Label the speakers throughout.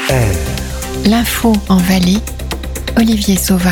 Speaker 1: L'info en Valais, Olivier Sauva.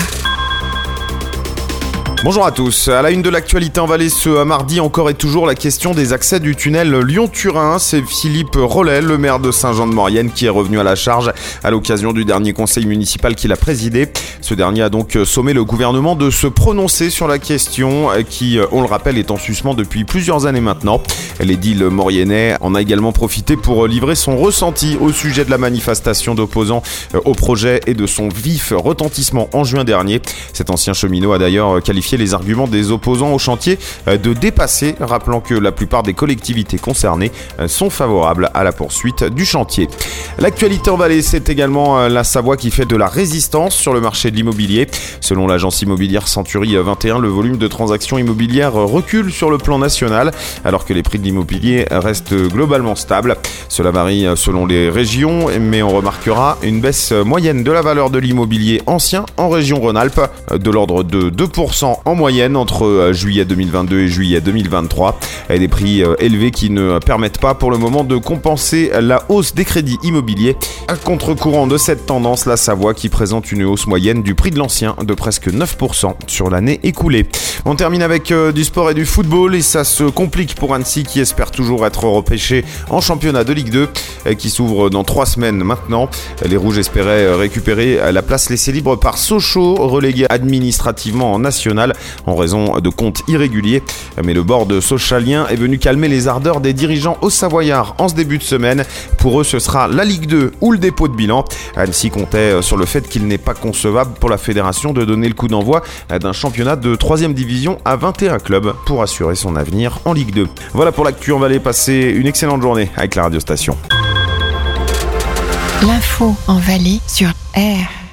Speaker 2: Bonjour à tous. À la une de l'actualité en Valais ce mardi, encore et toujours la question des accès du tunnel Lyon-Turin. C'est Philippe Rollet, le maire de Saint-Jean-de-Maurienne, qui est revenu à la charge à l'occasion du dernier conseil municipal qu'il a présidé. Ce dernier a donc sommé le gouvernement de se prononcer sur la question qui, on le rappelle, est en suspens depuis plusieurs années maintenant. L'édile mauriennais en a également profité pour livrer son ressenti au sujet de la manifestation d'opposants au projet et de son vif retentissement en juin dernier. Cet ancien cheminot a d'ailleurs qualifié les arguments des opposants au chantier de dépassés, rappelant que la plupart des collectivités concernées sont favorables à la poursuite du chantier. L'actualité en Valais, c'est également la Savoie qui fait de la résistance sur le marché de l'immobilier. Selon l'agence immobilière Century 21, le volume de transactions immobilières recule sur le plan national, alors que les prix de l'immobilier restent globalement stables. Cela varie selon les régions, mais on remarquera une baisse moyenne de la valeur de l'immobilier ancien en région Rhône-Alpes, de l'ordre de 2% en moyenne entre juillet 2022 et juillet 2023. Et des prix élevés qui ne permettent pas pour le moment de compenser la hausse des crédits immobiliers. À contre-courant de cette tendance, la Savoie qui présente une hausse moyenne du prix de l'ancien de presque 9% sur l'année écoulée. On termine avec du sport et du football et ça se complique pour Annecy qui espère toujours être repêché en championnat de Ligue 2 qui s'ouvre dans 3 semaines maintenant. Les Rouges espéraient récupérer la place laissée libre par Sochaux, relégué administrativement en national en raison de comptes irréguliers. Mais le board sochalien est venu calmer les ardeurs des dirigeants haut-savoyards en ce début de semaine. Pour eux, ce sera la Ligue 2 ou le dépôt de bilan. Annecy comptait sur le fait qu'il n'est pas concevable pour la fédération de donner le coup d'envoi d'un championnat de 3e division à 21 clubs pour assurer son avenir en Ligue 2. Voilà pour l'actu en Valais. Passez une excellente journée avec la radiostation.
Speaker 1: L'info en Valais sur R.